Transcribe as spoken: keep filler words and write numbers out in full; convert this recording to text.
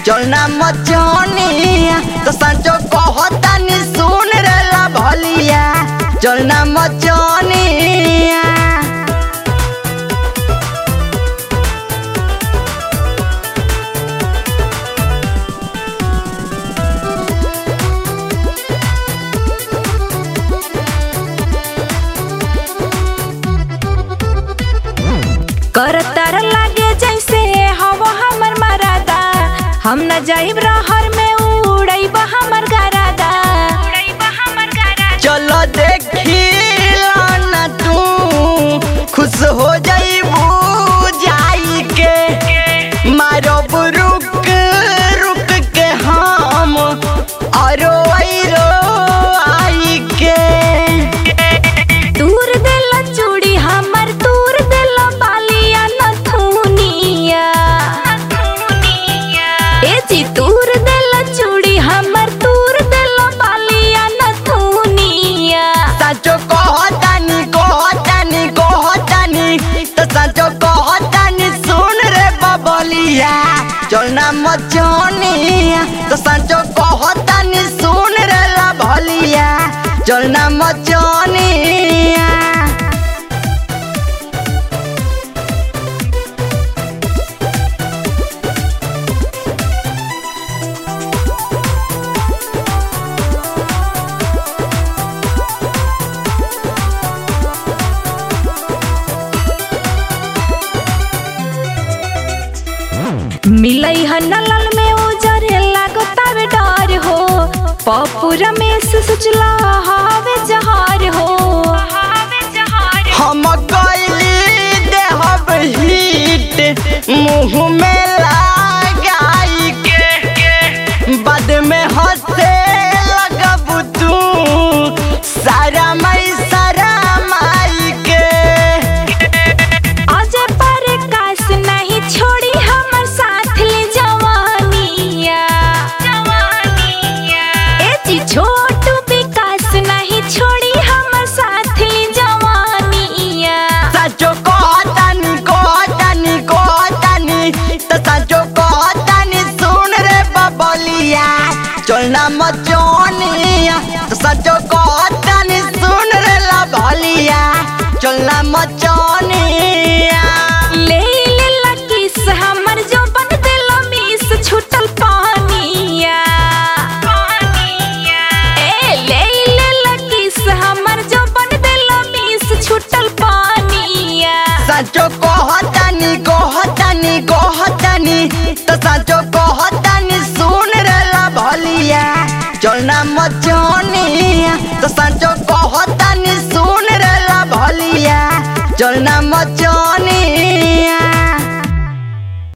चलना मचनिया तो सांचो कहतानी सुन रे ला भलिया चलना मचनिया। करतर लागे जैसे हवा हमर मरादा हम न जाइब रहर में उड़ैब हमर गरादा। चलो देखिला ना तू खुश हो जाइबू जाई के मारब रुक रुक के हम औरो आइरो आई के। दूर दिल चूड़ी हमर दूर दिल बालिया नथुनिया ए जी दूर दिल चूड़ी हमर दूर दिल बालिया नथुनिया। साचो कहतानी कहतानी कहतानी तो साचो कहतानी सुन रे बबलिया चलना मचनिया तो साचो कहतानी सुन रे ला भलिया चलना मचनिया। मिलई ह नलल में उजरे लागतावे डर हो पप्पू रमेश सोचला हावे जहार हो। हम गइली देहब हिट मुँह में लगाई के बाद में हंसे लगब तू सारा मई सारा माई के। आज पर काश नहीं छोड़ी हमर साथ ले जवानिया ए जी छोटू विकास नहीं छोड़ी हमर साथ ले जवानिया। साचो कहतानी कहतानी कहतानी तो साचो कहतानी सुन रे बबलिया चलना मचनिया तो साचो कहतानी सुन रे ला भलिया चलना मचनिया। ले ले लकीस हमर जो बन दिल मिस छूटल पानिया ए ले ले लकीस हमर जो बन दिल मिस छूटल पानिया। साचो कहतानी कहतानी कहतानी तो साचो कहतानी सुन रे ला भलिया चलना मच